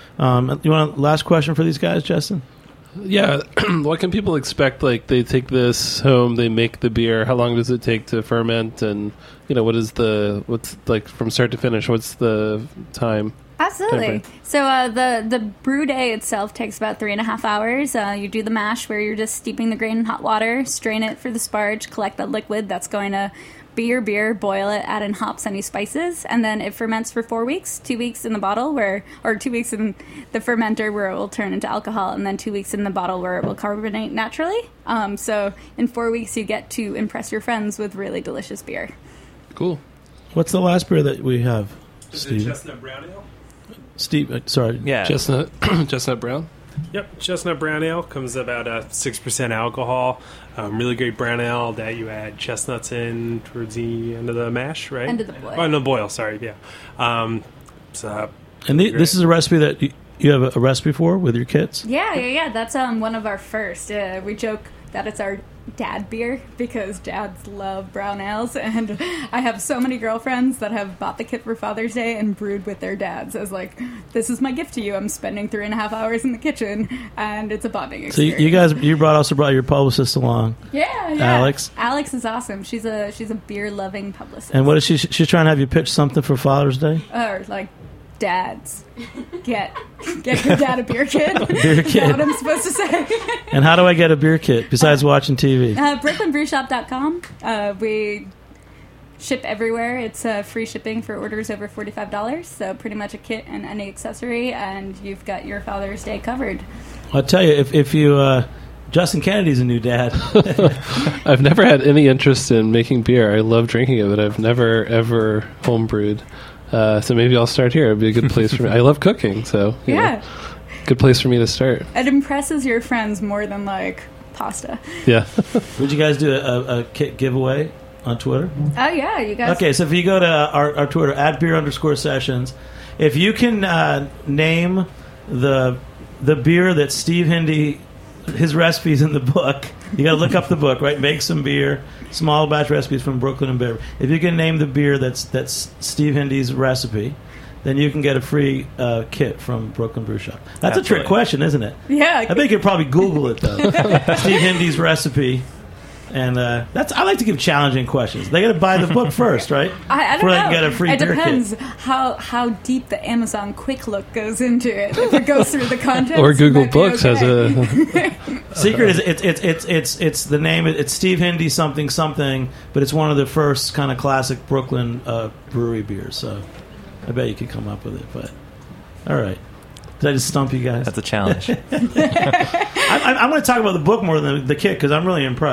Um, you want a last question for these guys, Justin? Yeah, what can people expect? Like, they take this home, they make the beer. How long does it take to ferment? And, you know, what is the, what's, like, from start to finish, what's the time? Absolutely. Different. So uh, the the brew day itself takes about three and a half hours. Uh, you do the mash where you're just steeping the grain in hot water, strain it for the sparge, collect that liquid that's going to be your beer, boil it, add in hops, any spices, and then it ferments for four weeks. Two weeks in the bottle, where or two weeks in the fermenter where it will turn into alcohol, and then two weeks in the bottle where it will carbonate naturally. Um, so in four weeks, you get to impress your friends with really delicious beer. Cool. What's the last beer that we have, Is Steve? it chestnut brown ale? Steve, uh, sorry. Yeah, Chestnut, chestnut brown? Yep, chestnut brown ale comes about uh, six percent alcohol. Um, really great brown ale that you add chestnuts in towards the end of the mash, right? End of the boil. Oh, no, boil, sorry, yeah. Um, so, And the, this is a recipe that you, you have a, a recipe for with your kits? Yeah, yeah, yeah. That's um one of our first. Uh, we joke that it's our dad beer because dads love brown ales, and I have so many girlfriends that have bought the kit for Father's Day and brewed with their dads as like, this is my gift to you. I'm spending three and a half hours in the kitchen, and it's a bonding So you, experience. you guys, you brought also brought your publicist along. yeah, yeah. Alex? Alex is awesome. She's a she's a beer loving publicist. And what is she? She's trying to have you pitch something for Father's Day? or like, dads, get get your dad a beer kit. Beer Is that kit. what I'm supposed to say? And how do I get a beer kit besides watching T V? Uh, Brooklyn Brew Shop dot com. Uh, we ship everywhere. It's uh, free shipping for orders over forty-five dollars. So pretty much a kit and any accessory, and you've got your Father's Day covered. I'll tell you, if, if you, uh, Justin Kennedy's a new dad. I've never had any interest in making beer. I love drinking it, but I've never, ever homebrewed. Uh, so maybe I'll start here. It'd be a good place for me. I love cooking, so you know, Yeah. good place for me to start. It impresses your friends more than like pasta. Yeah. Would you guys do a, a kit giveaway on Twitter? Oh yeah, you guys. Okay, so if you go to our, our Twitter, at beer underscore sessions, if you can uh, name the the beer that Steve Hindy, his recipes in the book, you got to look up the book, right? Make some beer, small batch recipes from Brooklyn and Beverly. If you can name the beer that's that's Steve Hindy's recipe, then you can get a free uh, kit from Brooklyn Brew Shop. That's a trick Absolutely. question, isn't it? Yeah. I think you could probably Google it though. Steve Hindy's recipe. And uh, that's I like to give challenging questions. They got to buy the book first, right? I, I don't Before they know. can get a free it beer depends kit. how how deep the Amazon Quick Look goes into it. If it goes through the content, Or Google Books has a. Secret is it's it's it's it's it's the name. It's Steve Hindy something something, but it's one of the first kind of classic Brooklyn uh, brewery beers. So I bet you could come up with it. But all right, did I just stump you guys? That's a challenge. I, I, I want to talk about the book more than the, the kit because I'm really impressed.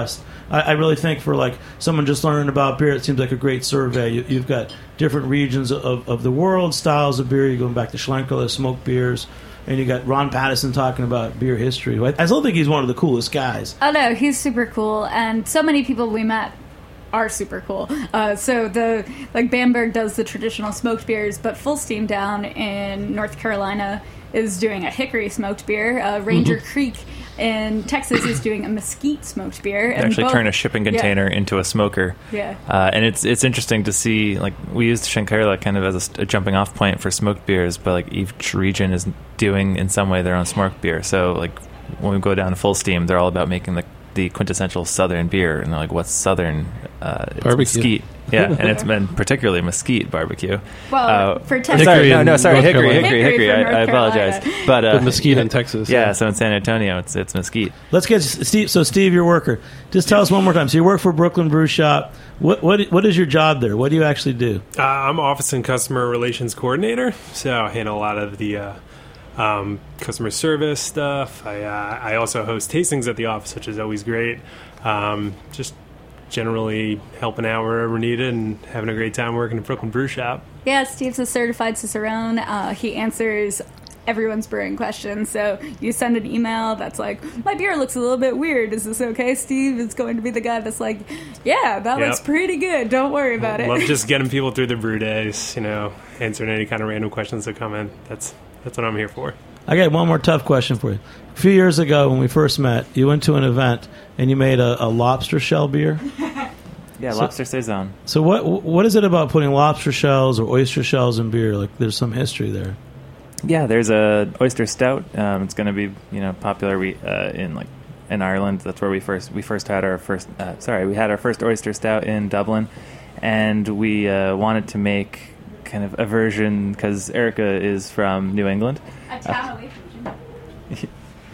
I, I really think for like someone just learning about beer, it seems like a great survey. You, you've got different regions of, of the world, styles of beer. You're going back to Schlenkerla, smoked beers. And you got Ron Pattison talking about beer history. I still think he's one of the coolest guys. Oh, no, he's super cool. And so many people we met are super cool. Uh, so the like Bamberg does the traditional smoked beers, but Full Steam down in North Carolina is doing a hickory smoked beer. Uh, Ranger mm-hmm. Creek in Texas is doing a mesquite smoked beer. And actually both, turn a shipping container yeah. into a smoker. Yeah. Uh, and it's it's interesting to see, like, we used Schlenkerla kind of as a, a jumping off point for smoked beers, but like each region is doing in some way their own smoked beer. So like when we go down to Full Steam, they're all about making the the quintessential Southern beer, and they're like, what's Southern? Uh, it's barbecue. Mesquite. Yeah, and it's been particularly mesquite barbecue. Well, uh, for Texas, sorry, no, no, sorry, hickory, hickory, hickory, hickory. I, I apologize, but, uh, but mesquite in Texas. Yeah, yeah, so in San Antonio, it's it's mesquite. Let's get Steve. So, Steve, your worker. Just tell us one more time. So, you work for Brooklyn Brew Shop. What what what is your job there? What do you actually do? Uh, I'm office and customer relations coordinator. So, I handle a lot of the. Uh, Um, customer service stuff. I uh, I also host tastings at the office, which is always great. Um, just generally helping out wherever needed and having a great time working at Brooklyn Brew Shop. Yeah, Steve's a certified Cicerone. Uh, he answers everyone's brewing questions. So you send an email that's like, my beer looks a little bit weird. Is this okay? Steve is going to be the guy that's like, yeah, that yep. looks pretty good. Don't worry about it. Love just getting people through the brew days, you know, answering any kind of random questions that come in. That's That's what I'm here for. I got one more tough question for you. A few years ago when we first met, you went to an event and you made a, a lobster shell beer. Yeah, so, lobster saison. So what what is it about putting lobster shells or oyster shells in beer? Like, there's some history there. Yeah, there's a oyster stout. Um, it's going to be you know popular we, uh, in like in Ireland. That's where we first we first had our first. Uh, sorry, we had our first oyster stout in Dublin, and we uh, wanted to make kind of a version because Erica is from New England. A town uh, away from Jimmy.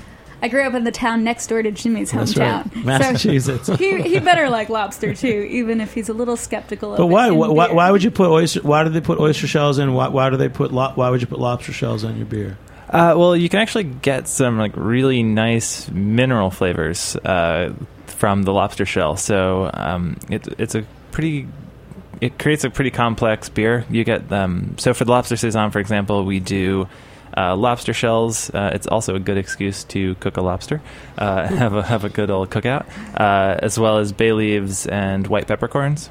I grew up in the town next door to Jimmy's hometown. That's right. Massachusetts. So he he better like lobster too, even if he's a little skeptical of but it. But why? Why, beer. why would you put oyster? Why do they put oyster shells in? Why, why do they put? Lo, why would you put lobster shells in your beer? Uh, well, you can actually get some like really nice mineral flavors uh, from the lobster shell. So um, it, it's a pretty. It creates a pretty complex beer. You get um, so for the lobster saison, for example, we do uh, lobster shells. Uh, it's also a good excuse to cook a lobster, uh, have a have a good old cookout, uh, as well as bay leaves and white peppercorns.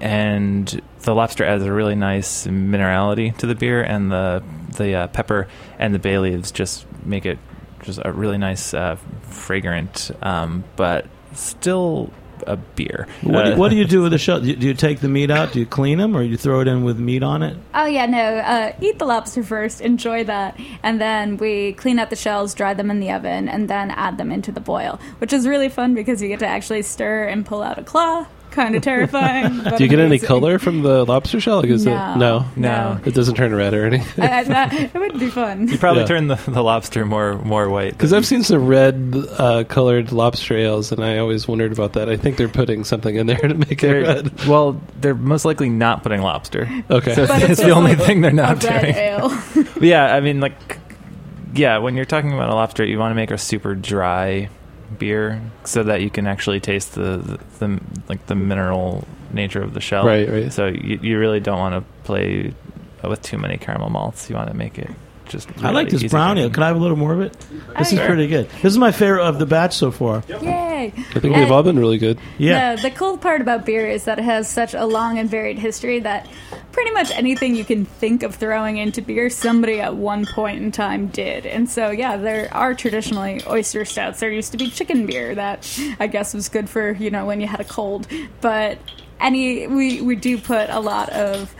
And the lobster adds a really nice minerality to the beer, and the the uh, pepper and the bay leaves just make it just a really nice, uh, fragrant, um, but still a beer. What, uh, do, what do you do with the shell? Do you, do you take the meat out? Do you clean them, or you throw it in with meat on it? Oh yeah, no. Uh, eat the lobster first, enjoy that, and then we clean out the shells, dry them in the oven, and then add them into the boil, which is really fun because you get to actually stir and pull out a claw. Kind of terrifying. But do you get amazing. any color from the lobster shell? Like, is no, it, no, no, it doesn't turn red or anything. I, I, that, it would be fun. You probably yeah. turn the, the lobster more more white. Because I've seen some red uh, colored lobster ales, and I always wondered about that. I think they're putting something in there to make they're, it red. Well, they're most likely not putting lobster. Okay, so but it's, it's the only like thing they're not a red doing. Ale. Yeah, I mean, like, yeah, when you're talking about a lobster, you want to make a super dry beer so that you can actually taste the, the, the like the mineral nature of the shell. Right, right. So you, you really don't want to play with too many caramel malts. You want to make it just really I like this brown ale. Can I have a little more of it? This sure. is pretty good. This is my favorite of the batch so far. Yay! I think they've all been really good. Yeah. No, the cool part about beer is that it has such a long and varied history that pretty much anything you can think of throwing into beer, somebody at one point in time did. And so, yeah, there are traditionally oyster stouts. There used to be chicken beer that I guess was good for, you know, when you had a cold. But any we, we do put a lot of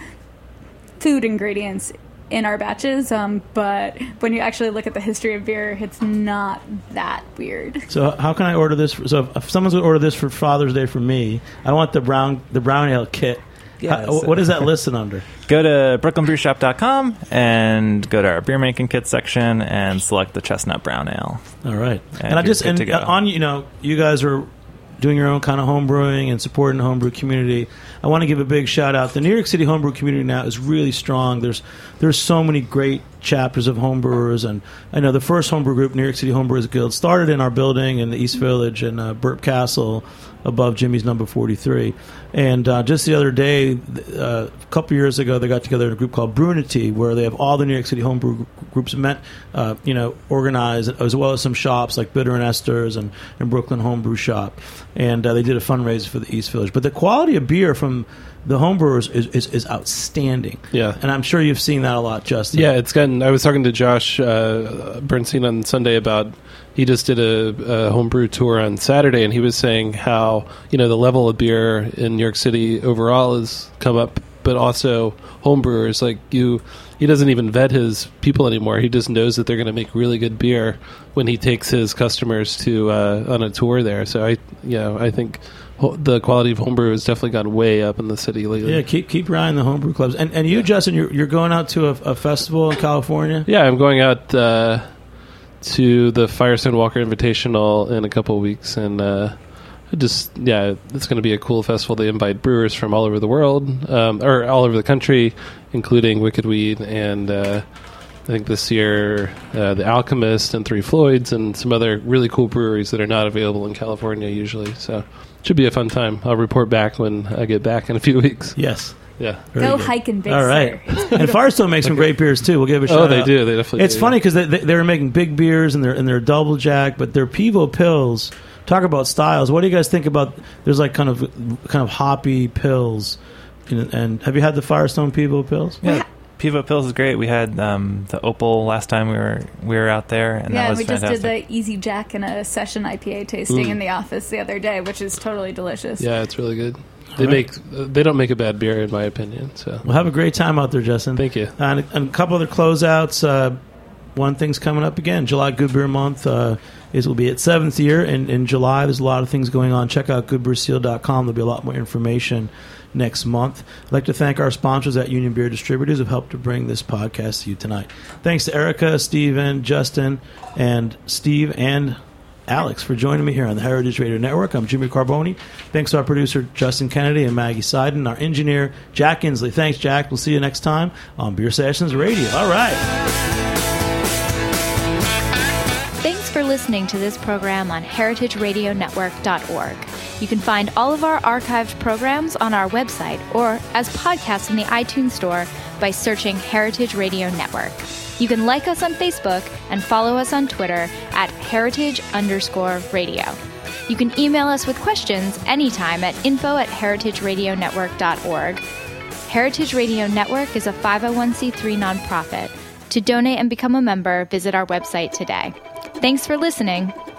food ingredients in our batches, um, but when you actually look at the history of beer, it's not that weird. So how can I order this? For, so if someone's going to order this for Father's Day for me, I want the brown the brown ale kit. Yeah, how, what is that listed under? Go to brooklyn brew shop dot com and go to our beer making kit section and select the chestnut brown ale. All right. And, And, I just and go. on you know you guys are doing your own kind of home brewing and supporting the homebrew community. I want to give a big shout out. The New York City homebrew community now is really strong. There's there's so many great chapters of homebrewers, and I know the first homebrew group, New York City Homebrewers Guild, started in our building in the East Village in uh, Burp Castle above Jimmy's number forty-three. And uh, just the other day, uh, a couple years ago, they got together in a group called Brunity, where they have all the New York City homebrew groups meant, uh, you know, organized, as well as some shops like Bitter and Esther's and, and Brooklyn Homebrew Shop. And uh, they did a fundraiser for the East Village. But the quality of beer from the homebrewers is, is, is outstanding. Yeah. And I'm sure you've seen that a lot, Justin. Yeah, it's gotten. I was talking to Josh uh, Bernstein on Sunday about. He just did a, a homebrew tour on Saturday, and he was saying how, you know, the level of beer in New York City overall has come up, but also homebrewers, like you, he doesn't even vet his people anymore. He just knows that they're going to make really good beer when he takes his customers to uh, on a tour there. So I, you know, I think ho- the quality of homebrew has definitely gone way up in the city lately. Yeah, keep keep your eye on the homebrew clubs. And and you, yeah. Justin, you're you're going out to a, a festival in California. Yeah, I'm going out. Uh, to the Firestone Walker Invitational in a couple of weeks, and uh, just yeah, it's going to be a cool festival. They invite brewers from all over the world, um, or all over the country, including Wicked Weed, and uh, I think this year uh, the Alchemist and Three Floyds, and some other really cool breweries that are not available in California usually. So it should be a fun time. I'll report back when I get back in a few weeks. Yes. Yeah. Very Go good. hiking, Big All right. Sir. And Firestone makes some great beers too. We'll give it a shout Oh, they out. do. They definitely It's do. funny because they, they, they were making big beers and they're and they're double jack, but they're Pivo pills. Talk about styles. What do you guys think about? There's like kind of kind of hoppy pills. And, and have you had the Firestone Pivo pills? Yeah. Pivo Pills is great. We had um, the Opal last time we were we were out there, and yeah, that was we just fantastic. did the Easy Jack and a session I P A tasting Mm. in the office the other day, which is totally delicious. Yeah, it's really good. They All right. make they don't make a bad beer in my opinion. So Well, have a great time out there, Justin. thank you. And, and a couple other closeouts. Uh, one thing's coming up again. July Good Beer Month uh, is will be its seventh year. In, in July, there's a lot of things going on. Check out good beer seal dot com. There'll be a lot more information next month. I'd like to thank our sponsors at Union Beer Distributors who have helped to bring this podcast to you tonight. Thanks to Erica, Steven, Justin, and Steve, and Alex for joining me here on the Heritage Radio Network. I'm Jimmy Carboni. Thanks to our producer, Justin Kennedy, and Maggie Seiden, our engineer, Jack Inslee. Thanks, Jack. We'll see you next time on Beer Sessions Radio. All right. Thanks for listening to this program on heritage radio network dot org. You can find all of our archived programs on our website or as podcasts in the iTunes Store by searching Heritage Radio Network. You can like us on Facebook and follow us on Twitter at heritage underscore radio. You can email us with questions anytime at info at heritage radio network dot org. Heritage Radio Network is a five oh one c three nonprofit. To donate and become a member, visit our website today. Thanks for listening.